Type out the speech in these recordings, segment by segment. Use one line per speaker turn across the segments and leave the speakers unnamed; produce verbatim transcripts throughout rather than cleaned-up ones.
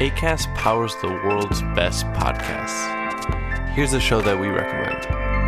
Acast powers the world's best podcasts. Here's a show that we recommend.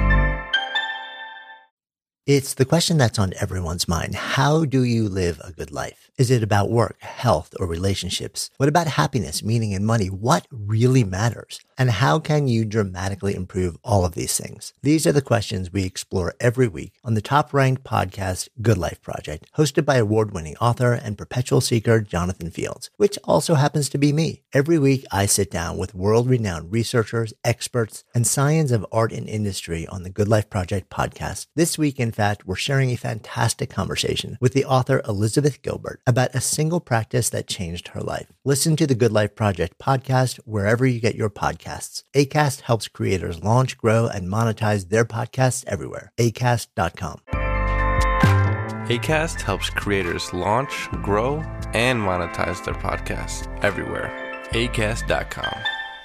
It's the question that's on everyone's mind. How do you live a good life? Is it about work, health, or relationships? What about happiness, meaning, and money? What really matters? And how can you dramatically improve all of these things? These are the questions we explore every week on the top-ranked podcast, Good Life Project, hosted by award-winning author and perpetual seeker Jonathan Fields, which also happens to be me. Every week, I sit down with world-renowned researchers, experts, and scions of art and industry on the Good Life Project podcast. This week, in fact, we're sharing a fantastic conversation with the author Elizabeth Gilbert about a single practice that changed her life. Listen to the Good Life Project podcast wherever you get your podcasts. Acast helps creators launch, grow, and monetize their podcasts everywhere. acast dot com.
Acast helps creators launch, grow, and monetize their podcasts everywhere. acast dot com.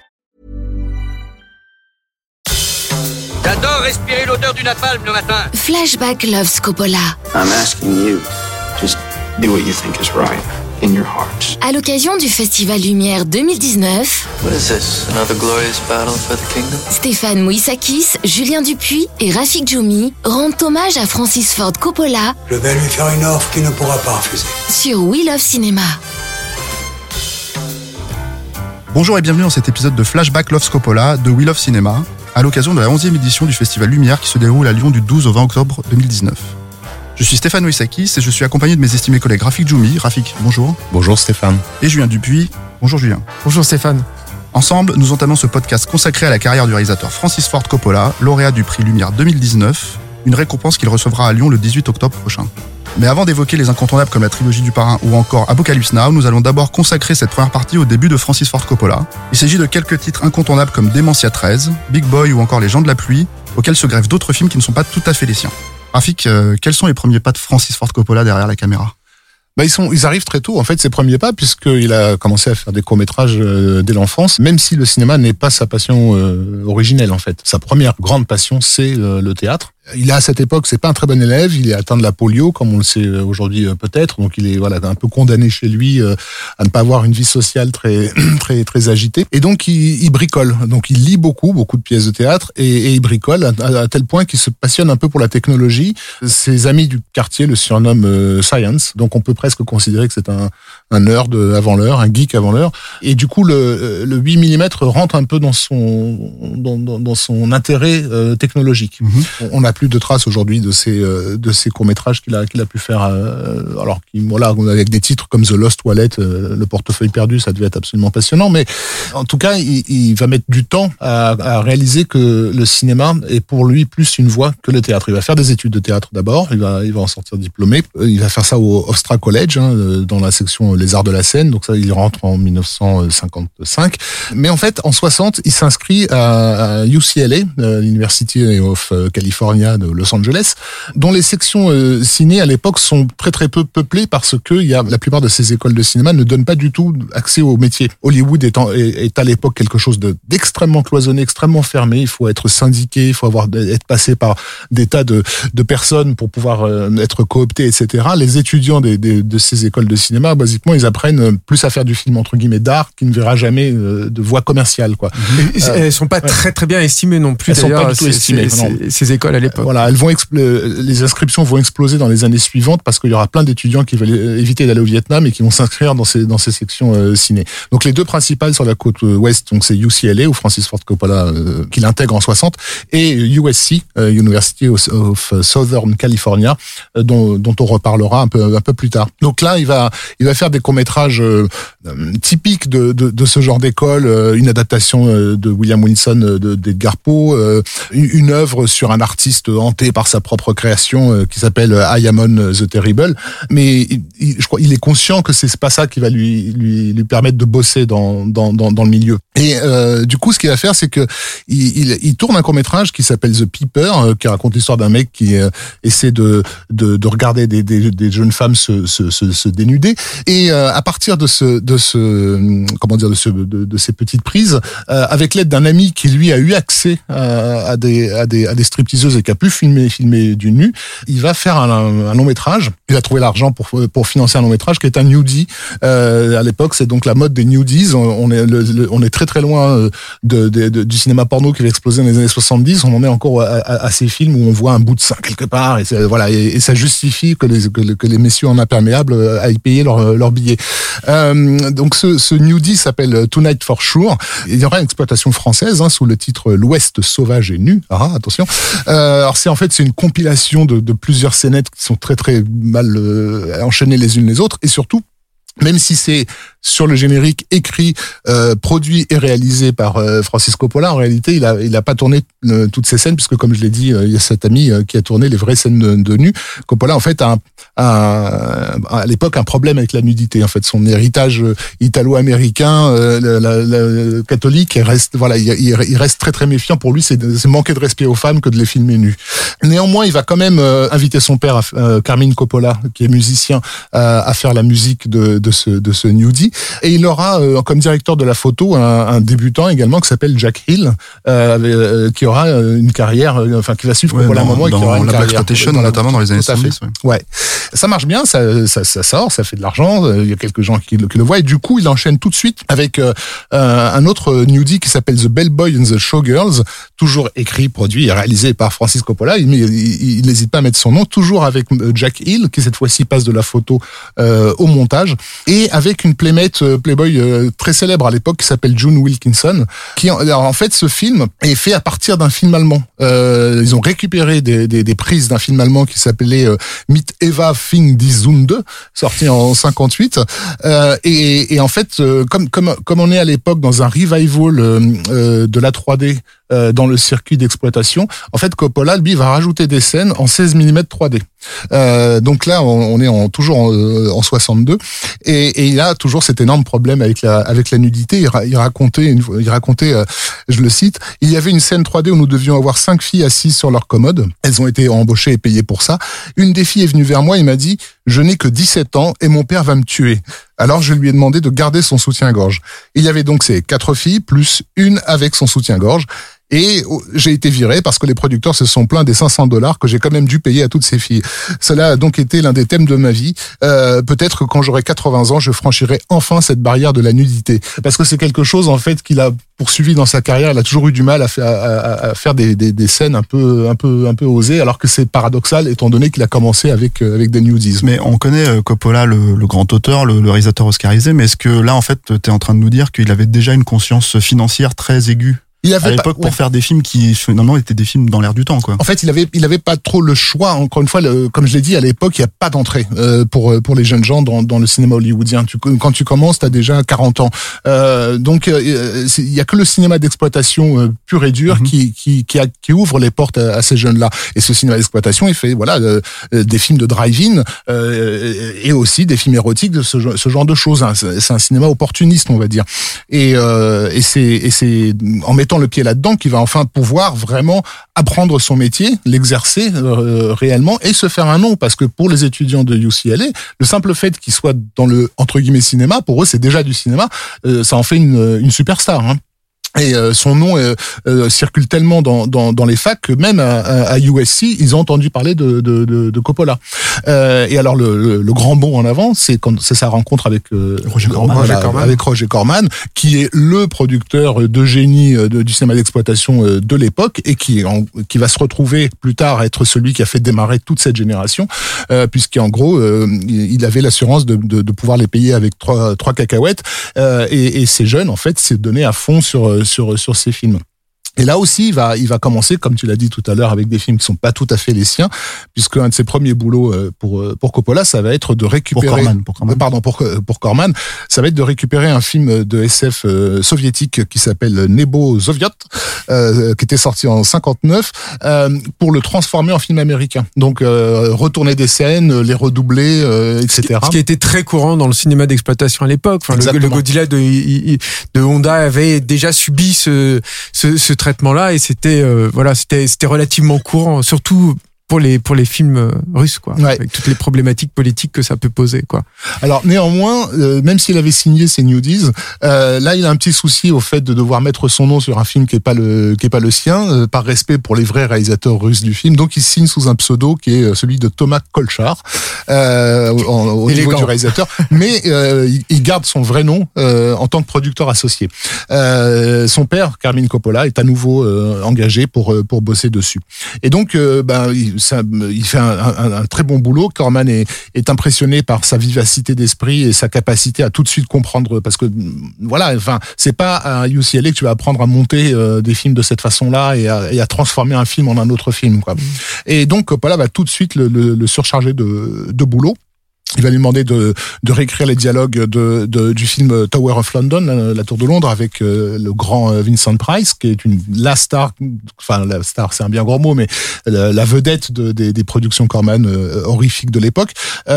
J'adore respirer l'odeur du napalm le matin.
Flashback loves Coppola.
I'm asking you, just do what you think is right in your heart.
À l'occasion du Festival Lumière deux mille dix-neuf,
What is this? Another glorious battle for the kingdom?
Stéphane Moïsakis, Julien Dupuis et Rafik Djoumi rendent hommage à Francis Ford Coppola.
Je vais lui faire une offre qu'il ne pourra pas refuser.
Sur We Love Cinéma.
Bonjour et bienvenue dans cet épisode de Flashback Loves Coppola de We Love Cinéma, à l'occasion de la onzième édition du Festival Lumière qui se déroule à Lyon du douze au vingt octobre deux mille dix-neuf. Je suis Stéphane Moïsakis et je suis accompagné de mes estimés collègues Rafik Djoumi. Rafik, bonjour.
Bonjour Stéphane.
Et Julien Dupuis. Bonjour Julien.
Bonjour Stéphane.
Ensemble, nous entamons ce podcast consacré à la carrière du réalisateur Francis Ford Coppola, lauréat du prix Lumière deux mille dix-neuf, une récompense qu'il recevra à Lyon le dix-huit octobre prochain. Mais avant d'évoquer les incontournables comme la trilogie du Parrain ou encore Apocalypse Now, nous allons d'abord consacrer cette première partie au début de Francis Ford Coppola. Il s'agit de quelques titres incontournables comme Dementia treize, Big Boy ou encore Les Gens de la Pluie, auxquels se greffent d'autres films qui ne sont pas tout à fait les siens. Rafik, euh, quels sont les premiers pas de Francis Ford Coppola derrière la caméra ?
Bah ils sont, ils arrivent très tôt. En fait, ses premiers pas, puisqu'il a commencé à faire des courts-métrages euh, dès l'enfance, même si le cinéma n'est pas sa passion euh, originelle, en fait. Sa première grande passion, c'est euh, le théâtre. Il est à cette époque, c'est pas un très bon élève, il est atteint de la polio, comme on le sait aujourd'hui euh, peut-être, donc il est voilà un peu condamné chez lui euh, à ne pas avoir une vie sociale très très très agitée. Et donc il, il bricole, donc il lit beaucoup, beaucoup de pièces de théâtre et, et il bricole à, à, à tel point qu'il se passionne un peu pour la technologie. Ses amis du quartier le surnomment euh, Science, donc on peut presque considérer que c'est un un nerd avant l'heure, un geek avant l'heure. Et du coup le le huit millimètres rentre un peu dans son dans dans, dans son intérêt euh, technologique. Mm-hmm. On a plus de traces aujourd'hui de ces de ces courts métrages qu'il a qu'il a pu faire euh, alors qu'il voilà avec des titres comme The Lost Wallet, euh, le portefeuille perdu, ça devait être absolument passionnant, mais en tout cas il, il va mettre du temps à, à réaliser que le cinéma est pour lui plus une voie que le théâtre. Il va faire des études de théâtre d'abord, il va il va en sortir diplômé, il va faire ça au Hofstra College hein, dans la section les arts de la scène, donc ça il rentre en dix-neuf cent cinquante-cinq, mais en fait en soixante il s'inscrit à, à U C L A, l'University of California de Los Angeles, dont les sections euh, ciné à l'époque sont très très peu peuplées parce que il y a la plupart de ces écoles de cinéma ne donnent pas du tout accès au métier. Hollywood est, en, est, est à l'époque quelque chose de, d'extrêmement cloisonné, extrêmement fermé. Il faut être syndiqué, il faut avoir être passé par des tas de, de personnes pour pouvoir euh, être coopté, et cetera. Les étudiants des, des, de ces écoles de cinéma, basiquement, ils apprennent plus à faire du film entre guillemets d'art qui ne verra jamais euh, de voie commerciale, quoi.
Et euh, elles sont pas ouais. très très bien estimées non plus.
Elles
d'ailleurs,
sont pas du tout
ces,
estimées.
Ces, ces écoles à l'époque.
Voilà, elles vont expl- les inscriptions vont exploser dans les années suivantes parce qu'il y aura plein d'étudiants qui veulent éviter d'aller au Vietnam et qui vont s'inscrire dans ces dans ces sections euh, ciné. Donc les deux principales sur la côte ouest, donc c'est U C L A où Francis Ford Coppola euh, qui l'intègre en soixante et U S C, euh, University of, of Southern California, euh, dont dont on reparlera un peu un peu plus tard. Donc là, il va il va faire des courts-métrages euh, typiques de, de de ce genre d'école, euh, une adaptation euh, de William Wilson de d'Edgar Poe, euh, une, une œuvre sur un artiste hanté par sa propre création euh, qui s'appelle Ayamon the Terrible, mais il, il, je crois il est conscient que c'est pas ça qui va lui lui lui permettre de bosser dans dans dans, dans le milieu. Et euh, du coup, ce qu'il va faire, c'est que il, il, il tourne un court-métrage qui s'appelle The Peeper, euh, qui raconte l'histoire d'un mec qui euh, essaie de de de regarder des des, des jeunes femmes se se se, se dénuder. Et euh, à partir de ce de ce comment dire de ce de, de ces petites prises, euh, avec l'aide d'un ami qui lui a eu accès à, à des à des à des stripteaseuses et qui a pu filmer filmer du nu, il va faire un, un long métrage il a trouvé l'argent pour pour financer un long métrage qui est un nudie. Euh, à l'époque, c'est donc la mode des nudies. On est le, le, on est très très loin de, de, de du cinéma porno qui va exploser dans les années soixante-dix. On en est encore à, à, à ces films où on voit un bout de sein quelque part et c'est, voilà et, et ça justifie que les que, que les messieurs en imperméable aillent payer leur leur billet. Euh, donc ce ce nudie s'appelle Tonight for Sure. Il y aura une exploitation française hein, sous le titre L'Ouest sauvage et nu. Ah attention. Euh, alors c'est en fait c'est une compilation de, de plusieurs scénettes qui sont très très mal euh, enchaînées les unes les autres et surtout même si c'est sur le générique écrit, euh, produit et réalisé par euh, Francis Coppola, en réalité, il a il a pas tourné euh, toutes ces scènes puisque, comme je l'ai dit, euh, il y a cet ami euh, qui a tourné les vraies scènes de, de nu. Coppola, en fait, a, un, a un, à l'époque un problème avec la nudité. En fait, son héritage italo-américain, euh, la, la, la, catholique, il reste voilà, il, il reste très très méfiant. Pour lui, c'est, c'est manquer de respect aux femmes que de les filmer nus. Néanmoins, il va quand même euh, inviter son père, euh, Carmine Coppola, qui est musicien, euh, à faire la musique de, de ce de ce nudie. Et il aura euh, comme directeur de la photo un, un débutant également qui s'appelle Jack Hill, euh, euh, qui aura une carrière, euh, enfin qui va suivre Coppola ouais, un moment et qui aura une
la
carrière.
Dans notamment dans les années soixante-dix.
Ouais. ouais, ça marche bien, ça, ça, ça sort, ça fait de l'argent. Il y a quelques gens qui, qui le voient et du coup il enchaîne tout de suite avec euh, un autre nudie qui s'appelle The Bellboy and the Showgirls, toujours écrit, produit et réalisé par Francis Coppola. Il il n'hésite pas à mettre son nom, toujours avec Jack Hill qui cette fois-ci passe de la photo euh, au montage et avec une playmate euh, Playboy euh, très célèbre à l'époque qui s'appelle June Wilkinson. Qui alors en fait ce film est fait à partir d'un film allemand. Euh, ils ont récupéré des, des, des prises d'un film allemand qui s'appelait euh, Mit Eva Fing die Sünde, sorti en cinquante-huit. Euh, et, et en fait, euh, comme comme comme on est à l'époque dans un revival euh, euh, de la trois D euh, dans le circuit d'exploitation, en fait Coppola lui va rajouter des scènes en seize millimètres trois D. Euh, donc là, on, on est en, toujours en, euh, en soixante-deux, et, et il a toujours cet énorme problème avec la avec la nudité. Il, ra, il racontait, une, il racontait, euh, je le cite, il y avait une scène trois D où nous devions avoir cinq filles assises sur leur commode. Elles ont été embauchées et payées pour ça. Une des filles est venue vers moi et m'a dit « Je n'ai que dix-sept ans et mon père va me tuer ». Alors je lui ai demandé de garder son soutien-gorge. Il y avait donc ces quatre filles plus une avec son soutien-gorge. Et j'ai été viré parce que les producteurs se sont plaints des cinq cents dollars que j'ai quand même dû payer à toutes ces filles. Cela a donc été l'un des thèmes de ma vie. Euh, peut-être que quand j'aurai quatre-vingts ans, je franchirai enfin cette barrière de la nudité. Parce que c'est quelque chose, en fait, qu'il a poursuivi dans sa carrière. Il a toujours eu du mal à faire, à, à faire des, des, des scènes un peu, un peu, un peu osées, alors que c'est paradoxal, étant donné qu'il a commencé avec, avec des nudies.
Mais on connaît Coppola, le, le grand auteur, le, le réalisateur oscarisé, mais est-ce que là, en fait, t'es en train de nous dire qu'il avait déjà une conscience financière très aiguë? Il avait à l'époque pas, ouais. pour faire des films qui finalement étaient des films dans l'air du temps, quoi.
En fait, il avait il avait pas trop le choix. Encore une fois, le, comme je l'ai dit, à l'époque, il y a pas d'entrée euh, pour pour les jeunes gens dans dans le cinéma hollywoodien. Tu, quand tu commences, t'as déjà quarante ans. Euh, donc euh, il y a que le cinéma d'exploitation euh, pur et dur mm-hmm. qui qui qui, a, qui ouvre les portes à, à ces jeunes-là. Et ce cinéma d'exploitation, il fait voilà euh, des films de drive-in euh, et aussi des films érotiques, de ce, ce genre de choses. Hein. C'est, c'est un cinéma opportuniste, on va dire. Et euh, et c'est et c'est en mettant le pied là-dedans qui va enfin pouvoir vraiment apprendre son métier, l'exercer euh, réellement et se faire un nom, parce que pour les étudiants de U C L A, le simple fait qu'ils soient dans le entre guillemets cinéma, pour eux c'est déjà du cinéma, euh, ça en fait une, une superstar, hein. Et euh, son nom euh, euh, circule tellement dans, dans, dans les facs que même à, à U S C, ils ont entendu parler de, de, de, de Coppola. Euh, et alors le, le, le grand bond en avant, c'est quand c'est sa rencontre avec euh,
Roger Corman,
voilà,
Roger Corman.
avec Roger Corman, qui est le producteur de génie de, du cinéma d'exploitation de l'époque et qui en, qui va se retrouver plus tard à être celui qui a fait démarrer toute cette génération, euh, puisqu'en gros euh, il avait l'assurance de, de, de pouvoir les payer avec trois, trois cacahuètes, euh, et, et ces jeunes en fait s'est donné à fond sur sur sur ces films. Et là aussi, il va, il va commencer, comme tu l'as dit tout à l'heure, avec des films qui sont pas tout à fait les siens, puisque un de ses premiers boulots pour pour Coppola, ça va être de récupérer,
pour Corman, pour Corman.
pardon, pour pour Corman, ça va être de récupérer un film de S F euh, soviétique qui s'appelle Nebo Zoviot, euh, qui était sorti en cinquante-neuf, euh, pour le transformer en film américain. Donc euh, retourner des scènes, les redoubler, euh, et cetera.
Ce qui était très courant dans le cinéma d'exploitation à l'époque. Enfin, le, le Godzilla de, de Honda avait déjà subi ce ce, ce traitement-là, et c'était euh, voilà, c'était c'était relativement courant, surtout pour les pour les films russes, quoi,
ouais.
avec toutes les problématiques politiques que ça peut poser, quoi.
Alors néanmoins, euh, même s'il avait signé ses nudies, euh, là il a un petit souci au fait de devoir mettre son nom sur un film qui est pas le qui est pas le sien, euh, par respect pour les vrais réalisateurs russes du film. Donc il signe sous un pseudo qui est celui de Thomas Kolchar euh, en, au niveau du réalisateur, mais euh, il, il garde son vrai nom euh, en tant que producteur associé. Euh, son père, Carmine Coppola, est à nouveau euh, engagé pour pour bosser dessus. Et donc euh, ben il, ça, il fait un, un, un très bon boulot. Corman est, est impressionné par sa vivacité d'esprit et sa capacité à tout de suite comprendre, parce que voilà, enfin c'est pas à U C L A que tu vas apprendre à monter euh, des films de cette façon-là et à, et à transformer un film en un autre film, quoi. Et donc Coppola va tout de suite le, le, le surcharger de, de boulot. Il va lui demander de, de réécrire les dialogues de, de, du film Tower of London, la, la Tour de Londres, avec euh, le grand Vincent Price, qui est une la star, enfin la star, c'est un bien gros mot, mais la, la vedette de, des, des productions Corman euh, horrifiques de l'époque.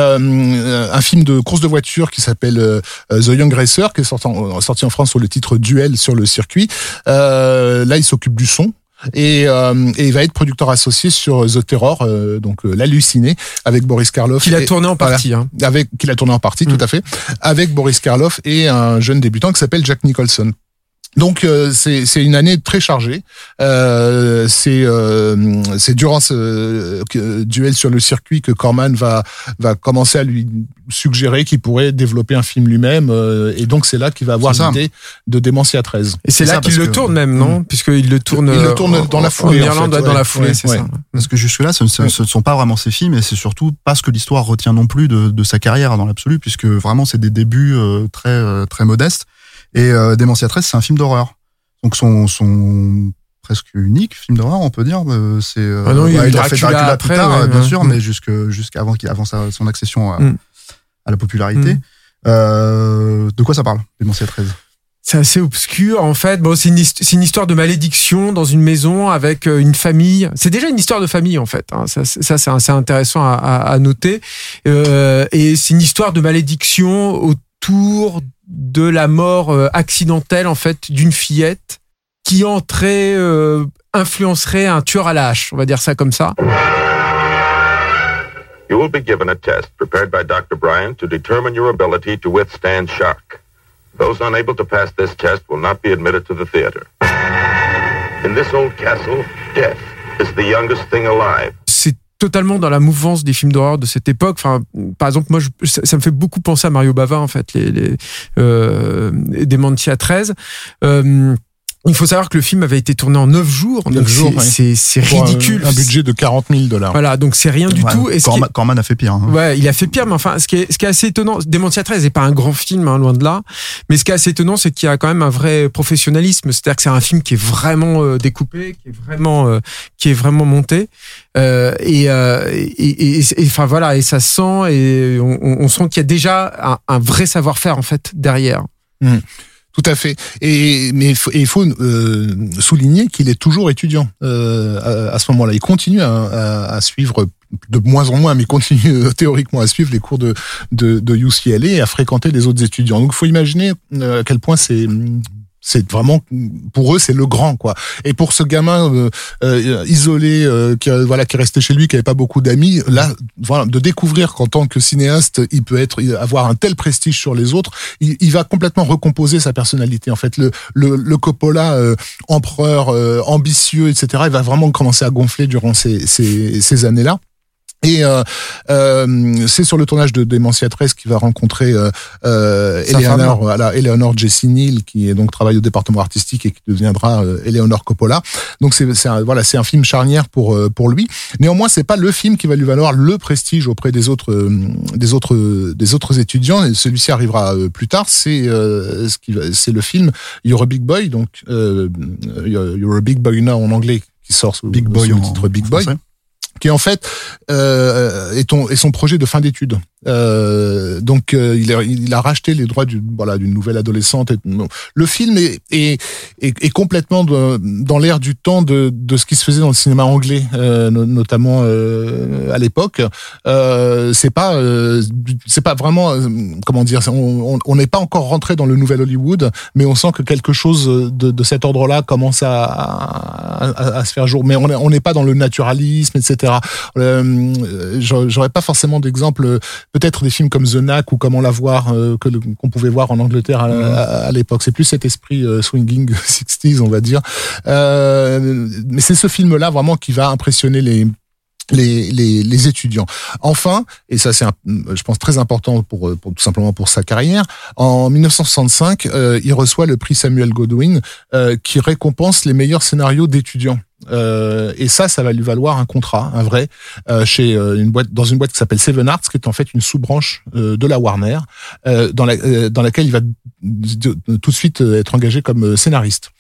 Euh, un film de course de voiture qui s'appelle euh, The Young Racer, qui est sorti en, sorti en France sous le titre Duel sur le circuit. Euh, là, il s'occupe du son. Et, euh, et il va être producteur associé sur The Terror, euh, donc euh, l'halluciné, avec Boris Karloff.
Qu'il a tourné en partie,
voilà,
hein.
Avec qu'il a tourné en partie, mmh. tout à fait, avec Boris Karloff et un jeune débutant qui s'appelle Jack Nicholson. Donc euh, c'est c'est une année très chargée. Euh, c'est euh, c'est durant ce euh, duel sur le circuit que Corman va va commencer à lui suggérer qu'il pourrait développer un film lui-même, euh, et donc c'est là qu'il va avoir l'idée de Démentiel treize.
Et c'est, c'est là qu'il le que... tourne même, non mmh. Puisqu'il le tourne.
Il le tourne dans la foulée.
En Irlande,
en fait,
dans
ouais,
la foulée,
ouais,
c'est
ouais.
ça.
Parce que jusque là, ce, ce, ce ne sont pas vraiment ses films, et c'est surtout pas ce que l'histoire retient non plus de, de sa carrière dans l'absolu, puisque vraiment c'est des débuts euh, très euh, très modestes. Et euh, Démentiel treize, c'est un film d'horreur. Donc son son presque unique film d'horreur, on peut dire, euh, c'est euh,
ah non, il,
ouais, il
a
fait
Dracula,
Dracula
après,
plus tard,
ouais,
bien
ouais,
sûr,
ouais.
mais jusque jusqu'avant qu'il avant sa, son accession à,
mm.
à la popularité. Mm. Euh, de quoi ça parle, Démentiel treize?
C'est assez obscur, en fait. Bon, c'est une, c'est une histoire de malédiction dans une maison avec une famille. C'est déjà une histoire de famille, en fait. Hein. Ça, ça, c'est assez intéressant à, à, à noter. Euh, et c'est une histoire de malédiction autour de la mort accidentelle, en fait, d'une fillette qui entrait, euh, influencerait un tueur à la hache. On va dire ça comme ça.
You will be given a test prepared by Doctor Bryant to determine your ability to withstand shock. Those unable to pass this test will not be admitted to the theater. In this old castle, death is the youngest thing alive.
C'est totalement dans la mouvance des films d'horreur de cette époque. Enfin, par exemple, moi, je, ça, ça me fait beaucoup penser à Mario Bava, en fait, les, les euh, Démentiel treize. Euh, Il faut savoir que le film avait été tourné en neuf jours.
neuf jours,
c'est,
ouais.
c'est, c'est ridicule.
Un, un budget de quarante mille dollars.
Voilà, donc c'est rien du
ouais,
tout. Et
Corman,
est...
Corman a fait pire. Hein.
Ouais, il a fait pire, mais enfin, ce qui est, ce qui est assez étonnant, Démentiel treize n'est pas un grand film, hein, loin de là. Mais ce qui est assez étonnant, c'est qu'il y a quand même un vrai professionnalisme. C'est-à-dire que c'est un film qui est vraiment euh, découpé, qui est vraiment, euh, qui est vraiment monté. Euh, et, euh, et, et, et, enfin voilà, et ça sent, et on, on sent qu'il y a déjà un, un vrai savoir-faire en fait derrière.
Mmh. Tout à fait. Et mais il faut euh, souligner qu'il est toujours étudiant euh, à, à ce moment-là. Il continue à, à, à suivre de moins en moins, mais continue euh, théoriquement à suivre les cours de de, de U C L A et à fréquenter les autres étudiants. Donc, il faut imaginer euh, à quel point c'est c'est vraiment, pour eux, c'est le grand, quoi. Et pour ce gamin euh, euh, isolé, euh, qui voilà, qui restait chez lui, qui avait pas beaucoup d'amis, là, voilà, de découvrir qu'en tant que cinéaste, il peut être, avoir un tel prestige sur les autres, il, il va complètement recomposer sa personnalité. En fait, le le, le Coppola euh, empereur, euh, ambitieux, et cetera, il va vraiment commencer à gonfler durant ces ces, ces années-là. Et euh, euh, c'est sur le tournage de Démentiel treize qu'il va rencontrer euh, euh, Eleanor, voilà, Eleanor Jessie Neal, qui est donc travaille au département artistique et qui deviendra euh, Eleanor Coppola. Donc c'est, c'est un, voilà, c'est un film charnière pour euh, pour lui. Néanmoins, c'est pas le film qui va lui valoir le prestige auprès des autres euh, des autres des autres étudiants. Et celui-ci arrivera euh, plus tard. C'est euh, ce qui va, c'est le film You're a Big Boy, donc euh, You're a Big Boy Now en anglais, qui sort sous,
Big Boy
sous le
en,
titre Big Boy.
Français.
Qui en fait euh, est, ton, est son projet de fin d'études. Euh, donc euh, il, a, il a racheté les droits du, voilà, d'une nouvelle adolescente. Et, bon. Le film est, est, est, est complètement de, dans l'air du temps de, de ce qui se faisait dans le cinéma anglais, euh, notamment euh, à l'époque. Euh, c'est pas, euh, c'est pas vraiment, euh, comment dire, on on n'est pas encore rentré dans le nouvel Hollywood, mais on sent que quelque chose de, de cet ordre-là commence à, à, à, à se faire jour. Mais on n'est on n'est pas dans le naturalisme, et cetera. cetera. Euh, j'aurais pas forcément d'exemple, peut-être des films comme The Knack ou Comment la voir, euh, que, qu'on pouvait voir en Angleterre à, à, à l'époque. C'est plus cet esprit euh, swinging sixties, on va dire. Euh, mais c'est ce film-là vraiment qui va impressionner les Les, les, les étudiants. Enfin, et ça c'est, un, je pense, très important pour, pour tout simplement pour sa carrière. En dix-neuf cent soixante-cinq, euh, il reçoit le prix Samuel Goldwyn, euh, qui récompense les meilleurs scénarios d'étudiants. Euh, et ça, ça va lui valoir un contrat, un vrai, euh, chez euh, une boîte, dans une boîte qui s'appelle Seven Arts, qui est en fait une sous-branche euh, de la Warner, euh, dans, la, euh, dans laquelle il va de, de, tout de suite être engagé comme scénariste.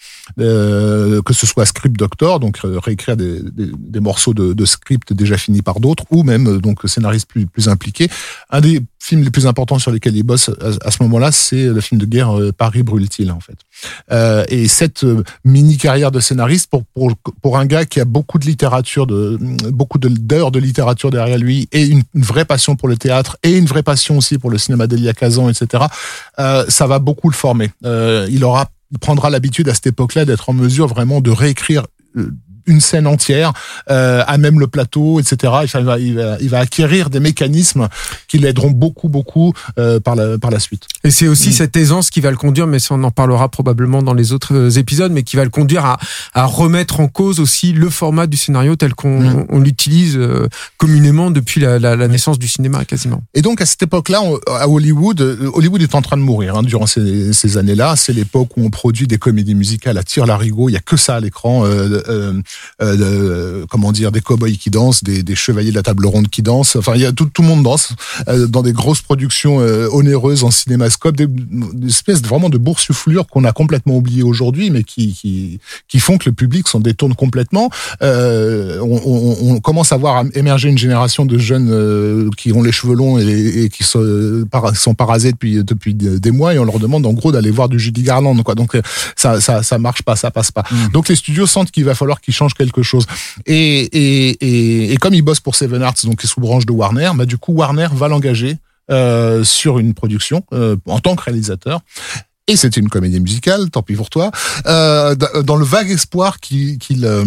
Euh, que ce soit script doctor, donc euh, réécrire des, des, des morceaux de, de script déjà finis par d'autres, ou même euh, donc scénariste plus, plus impliqué. Un des films les plus importants sur lesquels il bosse à, à ce moment-là, c'est le film de guerre euh, Paris brûle-t-il, en fait. Euh, et cette euh, mini carrière de scénariste pour pour pour un gars qui a beaucoup de littérature, de beaucoup de, d'heures de littérature derrière lui, et une, une vraie passion pour le théâtre et une vraie passion aussi pour le cinéma d'Elia Kazan, et cetera. Euh, ça va beaucoup le former. Euh, il aura Il prendra l'habitude à cette époque-là d'être en mesure vraiment de réécrire une scène entière, euh, à même le plateau, et cetera. Il va, il va, il va acquérir des mécanismes qui l'aideront beaucoup, beaucoup euh, par la par la suite.
Et c'est aussi mmh. cette aisance qui va le conduire, mais ça on en parlera probablement dans les autres épisodes, mais qui va le conduire à, à remettre en cause aussi le format du scénario tel qu'on mmh. on, on l'utilise euh, communément depuis la, la, la naissance du cinéma quasiment.
Et donc à cette époque-là, on, à Hollywood, Hollywood est en train de mourir hein, durant ces, ces années-là. C'est l'époque où on produit des comédies musicales à tire-larigot. Il y a que ça à l'écran. Euh, euh, Euh, de, comment dire, des cow-boys qui dansent, des, des chevaliers de la table ronde qui dansent. Enfin, il y a tout, tout le monde danse euh, dans des grosses productions euh, onéreuses en cinémascope, des, des espèces de, vraiment de boursouflures qu'on a complètement oubliées aujourd'hui, mais qui, qui qui font que le public s'en détourne complètement. Euh, on, on, on commence à voir émerger une génération de jeunes euh, qui ont les cheveux longs et, et qui sont, sont parasés depuis depuis des mois, et on leur demande en gros d'aller voir du Judy Garland, quoi. Donc ça ça ça marche pas, ça passe pas. Mmh. Donc les studios sentent qu'il va falloir qu'ils changent quelque chose. Et, et, et, et comme il bosse pour Seven Arts, donc sous branche de Warner, bah du coup Warner va l'engager euh, sur une production euh, en tant que réalisateur. Et c'était une comédie musicale, tant pis pour toi, euh, dans le vague espoir qu'il qu'il euh,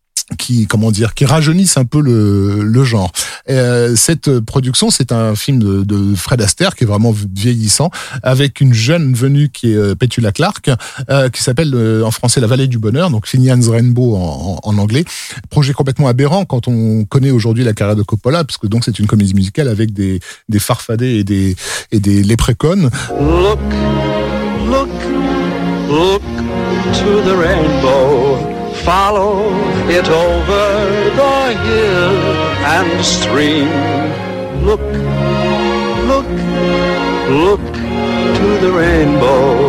qui comment dire qui rajeunissent un peu le le genre. Euh, cette production, c'est un film de, de Fred Astaire qui est vraiment vieillissant, avec une jeune venue qui est Petula Clark, euh, qui s'appelle euh, en français La Vallée du Bonheur, donc Finian's Rainbow en, en, en anglais. Projet complètement aberrant quand on connaît aujourd'hui la carrière de Coppola, parce que donc c'est une comédie musicale avec des des farfadets et des et des léprechauns.
Look, look, look to the rainbow. Follow it over the hill and stream. Look, look, look to the rainbow.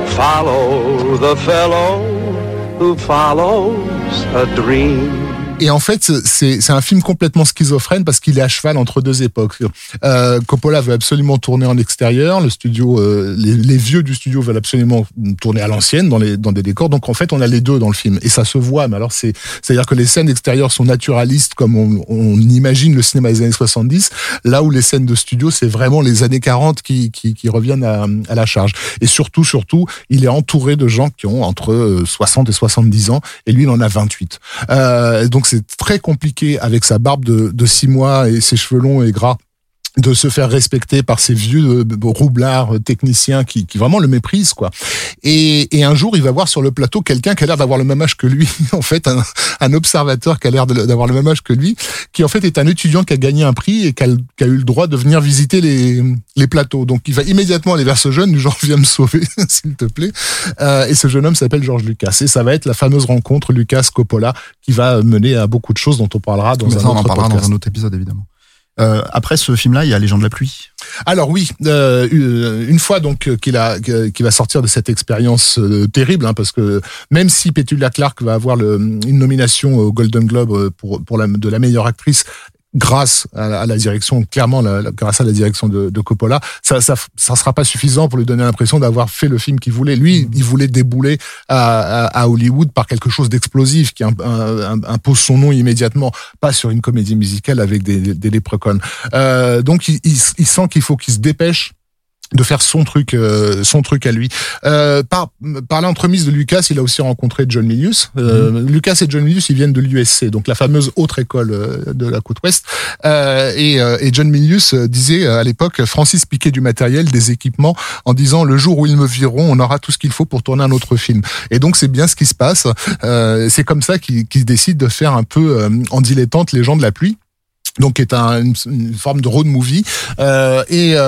Follow the fellow who follows a dream.
Et en fait, c'est, c'est un film complètement schizophrène parce qu'il est à cheval entre deux époques. Euh, Coppola veut absolument tourner en extérieur, le studio, euh, les, les vieux du studio veulent absolument tourner à l'ancienne dans les dans des décors. Donc en fait, on a les deux dans le film et ça se voit. Mais alors c'est, c'est-à-dire que les scènes extérieures sont naturalistes comme on, on imagine le cinéma des années soixante-dix, là où les scènes de studio, c'est vraiment les années quarante qui qui, qui reviennent à, à la charge. Et surtout, surtout, il est entouré de gens qui ont entre soixante et soixante-dix ans et lui, il en a vingt-huit. Euh, donc c'est très compliqué avec sa barbe de, de six mois et ses cheveux longs et gras de se faire respecter par ces vieux roublards techniciens qui, qui vraiment le méprisent, quoi. Et, et un jour, il va voir sur le plateau quelqu'un qui a l'air d'avoir le même âge que lui, en fait, un, un observateur qui a l'air de, d'avoir le même âge que lui, qui en fait est un étudiant qui a gagné un prix et qui a, qui a eu le droit de venir visiter les, les plateaux. Donc il va immédiatement aller vers ce jeune, du genre viens me sauver, s'il te plaît. Euh, et ce jeune homme s'appelle George Lucas. Et ça va être la fameuse rencontre Lucas-Coppola qui va mener à beaucoup de choses dont on parlera dans
Mais
un
ça,
autre
on en parlera
podcast.
dans un autre épisode, évidemment. Euh, après ce film-là, il y a Les Gens de la pluie.
Alors oui, euh, une fois donc qu'il a qu'il va sortir de cette expérience euh, terrible, hein, parce que même si Petula Clark va avoir le, une nomination au Golden Globe pour pour la, de la meilleure actrice, grâce à la, à la direction, clairement, la, la, grâce à la direction de, de Coppola, ça, ça, ça sera pas suffisant pour lui donner l'impression d'avoir fait le film qu'il voulait. Lui, mmh. il voulait débouler à, à, à Hollywood par quelque chose d'explosif qui un, un, impose son nom immédiatement, pas sur une comédie musicale avec des, des léprechauns. Euh, donc, il, il, il sent qu'il faut qu'il se dépêche de faire son truc, euh, son truc à lui. Euh, par, par l'entremise de Lucas, il a aussi rencontré John Milius. Euh, mmh. Lucas et John Milius, ils viennent de l'U S C, donc la fameuse autre école euh, de la côte ouest. Euh, et, euh, et John Milius disait à l'époque, Francis piquait du matériel, des équipements, en disant le jour où ils me vireront, on aura tout ce qu'il faut pour tourner un autre film. Et donc c'est bien ce qui se passe. Euh, c'est comme ça qu'ils, qu'ils décident de faire un peu euh, en dilettante Les Gens de la Pluie. Donc, est un, une, une forme de road movie euh, et euh,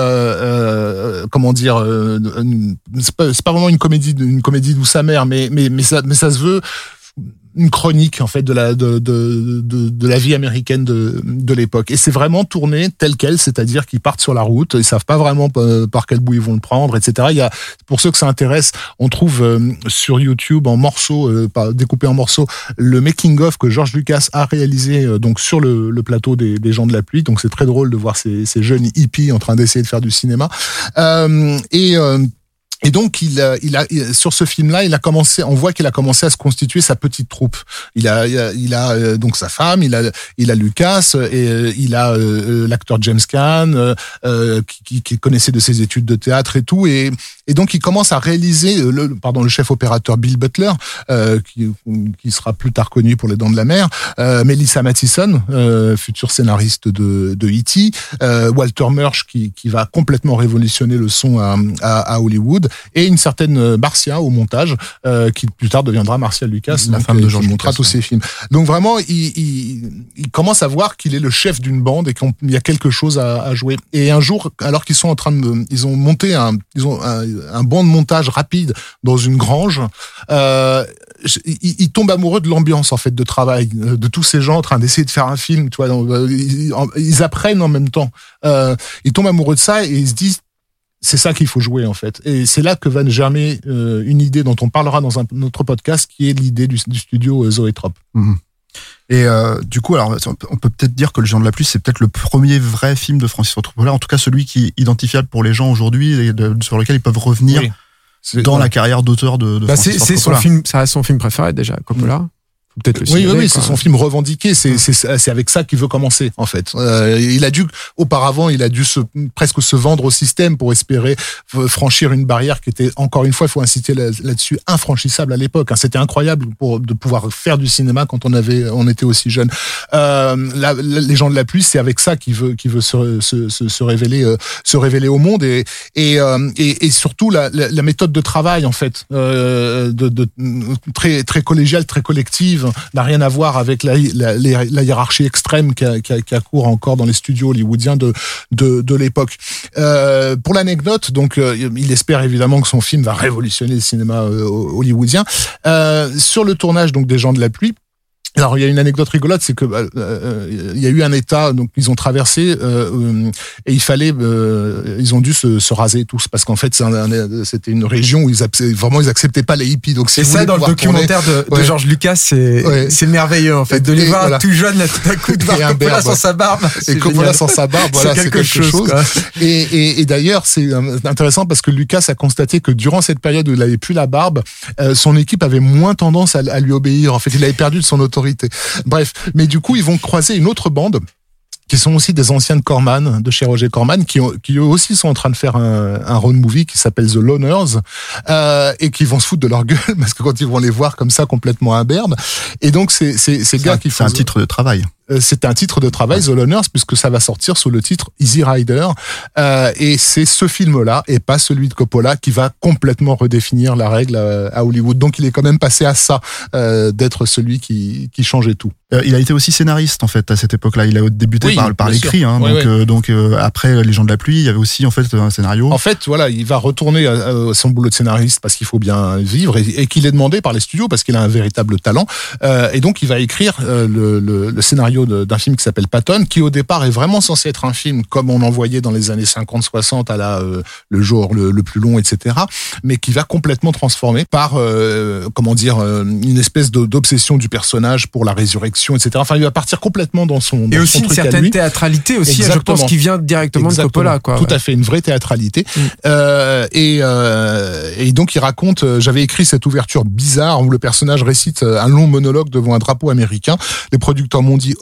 euh, comment dire, euh, c'est, pas, c'est pas vraiment une comédie, une comédie douce amère, mais mais mais ça, mais ça se veut une chronique en fait de la de de de, de la vie américaine de de l'époque. Et c'est vraiment tourné tel quel, c'est-à-dire qu'ils partent sur la route, ils savent pas vraiment par quel bout ils vont le prendre, et cetera. Il y a, pour ceux que ça intéresse, on trouve euh, sur YouTube en morceaux, euh, découpé en morceaux, le making of que George Lucas a réalisé euh, donc sur le, le plateau des, des Gens de la Pluie. Donc c'est très drôle de voir ces, ces jeunes hippies en train d'essayer de faire du cinéma. Euh, et euh, Et donc il a, il a sur ce film-là, il a commencé. On voit qu'il a commencé à se constituer sa petite troupe. Il a, il a, il a donc sa femme, il a, il a Lucas et il a euh, l'acteur James Caan euh, qui, qui connaissait de ses études de théâtre et tout. Et, et donc il commence à réaliser le, pardon, le chef opérateur Bill Butler, euh, qui, qui sera plus tard connu pour Les Dents de la Mer, euh, Melissa Mathison, euh, futur scénariste de, de E T, euh, Walter Murch qui, qui va complètement révolutionner le son à, à, à Hollywood. Et une certaine Marcia au montage, euh, qui plus tard deviendra Marcia Lucas,
la
donc,
femme de George
qui montrera
Lucas,
tous ses films. Donc vraiment, il, il, il commence à voir qu'il est le chef d'une bande et qu'il y a quelque chose à, à jouer. Et un jour, alors qu'ils sont en train de, ils ont monté un, ils ont un, un banc de montage rapide dans une grange, euh, il, il tombe amoureux de l'ambiance en fait de travail, de tous ces gens en train d'essayer de faire un film. Tu vois, ils, ils apprennent en même temps. Euh, ils tombent amoureux de ça et ils se disent c'est ça qu'il faut jouer en fait. Et c'est là que va germer euh, une idée dont on parlera dans un autre podcast, qui est l'idée du, du studio euh, Zoétrope.
Mmh. Et euh, du coup, alors on peut peut-être dire que Le Géant de la Pluie, c'est peut-être le premier vrai film de Francis Ford Coppola, en tout cas celui qui est identifiable pour les gens aujourd'hui et de, sur lequel ils peuvent revenir oui. dans ouais. la carrière d'auteur de, de
bah
Francis
c'est,
Ford
c'est
Coppola.
Son film, ça reste son film préféré déjà, Coppola. Mmh. Peut-être le
oui, oui, oui,
quoi.
C'est son film revendiqué. C'est, c'est, c'est avec ça qu'il veut commencer, en fait. Euh, il a dû, auparavant, il a dû se, presque se vendre au système pour espérer franchir une barrière qui était, encore une fois, il faut inciter là, là-dessus, infranchissable à l'époque. Hein. C'était incroyable pour, de pouvoir faire du cinéma quand on avait, on était aussi jeune. Euh, la, la, les Gens de la Pluie, c'est avec ça qu'il veut, qu'il veut se, se, se, se révéler, euh, se révéler au monde et, et, euh, et, et surtout la, la, la méthode de travail, en fait, euh, de, de, très, très collégiale, très collective, n'a rien à voir avec la, la, la, la hiérarchie extrême qui a, qui, a, qui a cours encore dans les studios hollywoodiens de, de, de l'époque. Euh, pour l'anecdote, donc, euh, il espère évidemment que son film va révolutionner le cinéma euh, hollywoodien. Euh, sur le tournage donc des Gens de la Pluie, alors il y a une anecdote rigolote, c'est que euh, il y a eu un état, donc ils ont traversé euh, et il fallait, euh, ils ont dû se, se raser tous parce qu'en fait c'est un, un, c'était une région où ils vraiment ils acceptaient pas les hippies. Donc
si et ça dans le documentaire tourner, de, de ouais. George Lucas, c'est ouais. c'est merveilleux en fait de les et voir voilà. tout jeunes là tout à coup de voir Coppola sans sa barbe.
Et Coppola sans sa barbe, voilà, c'est quelque, c'est quelque chose. chose. Et, et, et d'ailleurs c'est intéressant parce que Lucas a constaté que durant cette période où il avait plus la barbe, euh, son équipe avait moins tendance à, à lui obéir. En fait, il avait perdu de son autorité. Bref, mais du coup, ils vont croiser une autre bande qui sont aussi des anciens de Corman, de chez Roger Corman, qui, ont, qui eux aussi sont en train de faire un, un road movie qui s'appelle The Loners, euh, et qui vont se foutre de leur gueule, parce que quand ils vont les voir comme ça, complètement imberbes. Et donc, c'est, c'est, ces gars qui font...
C'est un titre de travail.
C'est un titre de travail, The Loners, puisque ça va sortir sous le titre Easy Rider. Euh, et c'est ce film-là, et pas celui de Coppola, qui va complètement redéfinir la règle à, à Hollywood. Donc il est quand même passé à ça, euh, d'être celui qui, qui changeait tout.
Euh, il a été aussi scénariste, en fait, à cette époque-là. Il a débuté oui, par, par l'écrit. Hein,
oui,
donc,
oui.
Euh, donc euh, après Les Gens de la Pluie, il y avait aussi, en fait, un scénario.
En fait, voilà, il va retourner à, à son boulot de scénariste parce qu'il faut bien vivre et, et qu'il est demandé par les studios parce qu'il a un véritable talent. Euh, et donc il va écrire euh, le, le, le scénario de, d'un film qui s'appelle Patton, qui au départ est vraiment censé être un film comme on en voyait dans les années cinquante soixante à la euh, le jour le, le plus long, et cetera, mais qui va complètement transformer par euh, comment dire euh, une espèce de, d'obsession du personnage pour la résurrection, et cetera. Enfin, il va partir complètement dans son dans
et aussi
son
une
truc
certaine
à lui.
Théâtralité aussi,
Exactement.
je pense, qui vient directement Exactement. de Coppola, quoi.
Tout
ouais.
à fait, une vraie théâtralité. Mm. Euh, et euh, et donc il raconte, euh, j'avais écrit cette ouverture bizarre où le personnage récite un long monologue devant un drapeau américain. Les producteurs m'ont dit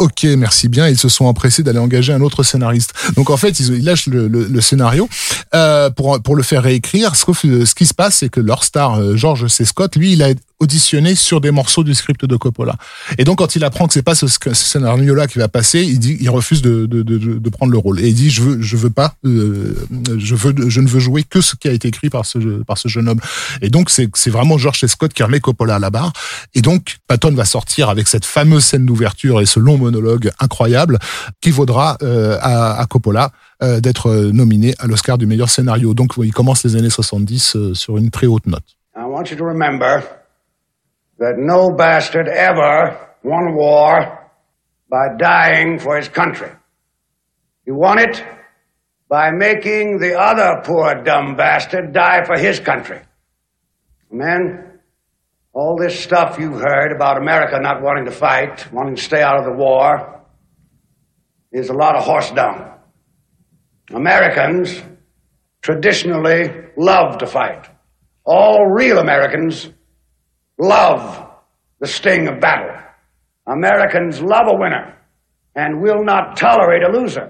ok, merci bien. Ils se sont empressés d'aller engager un autre scénariste. Donc en fait, ils, ils lâchent le, le, le scénario euh, pour pour le faire réécrire. Sauf ce qui se passe, c'est que leur star euh, George C. Scott, lui, il a auditionné sur des morceaux du script de Coppola. Et donc quand il apprend que c'est pas ce, ce scénario-là qui va passer, il dit, il refuse de de de, de prendre le rôle. Et il dit, je veux, je veux pas, euh, je veux, je ne veux jouer que ce qui a été écrit par ce par ce jeune homme. Et donc c'est c'est vraiment George C. Scott qui remet Coppola à la barre. Et donc Patton va sortir avec cette fameuse scène d'ouverture et ce long monologue incroyable qui vaudra euh, à, à Coppola euh, d'être nominé à l'Oscar du meilleur scénario. Donc il commence les années soixante-dix euh, sur une très haute note.
I want you to remember that no bastard ever won war by dying for his country. He won it by making the other poor dumb bastard die for his country. Men, all this stuff you've heard about America not wanting to fight, wanting to stay out of the war, is a lot of horse dung. Americans traditionally love to fight. All real Americans love the sting of battle. Americans love a winner and will not tolerate a loser.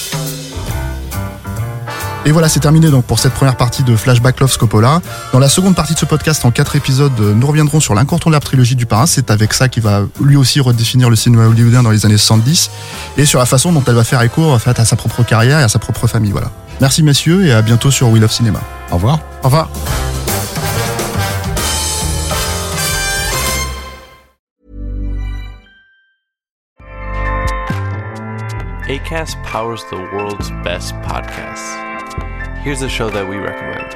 Et voilà, c'est terminé donc pour cette première partie de Flashback Love Coppola. Dans la seconde partie de ce podcast, en quatre épisodes, nous reviendrons sur l'incontournable trilogie du Parrain. C'est avec ça qu'il va lui aussi redéfinir le cinéma hollywoodien dans les années soixante-dix et sur la façon dont elle va faire écho en fait, à sa propre carrière et à sa propre famille. Voilà. Merci messieurs et à bientôt sur We Love Cinéma.
Au revoir.
Au revoir.
Acast powers the world's best podcasts. Here's a show that we recommend.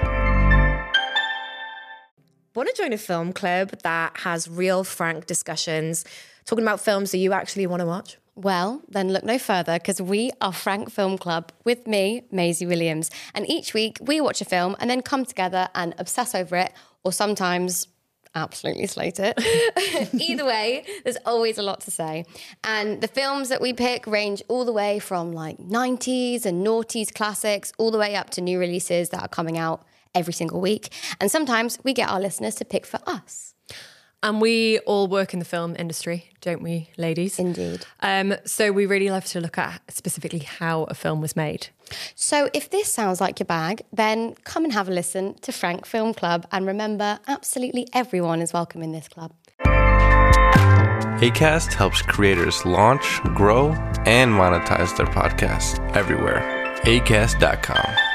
Want to join a film club that has real, frank discussions, talking about films that you actually want to watch?
Well, then look no further, because we are Frank Film Club with me, Maisie Williams. And each week we watch a film and then come together and obsess over it, or sometimes absolutely slate it. Either way, there's always a lot to say. And the films that we pick range all the way from like nineties and noughties classics all the way up to new releases that are coming out every single week. And sometimes we get our listeners to pick for us.
And we all work in the film industry, don't we, ladies?
Indeed.
Um, so we really love to look at specifically how a film was made.
So if this sounds like your bag, then come and have a listen to Frank Film Club. And remember, absolutely everyone is welcome in this club.
Acast helps creators launch, grow, and monetize their podcasts everywhere. acast dot com.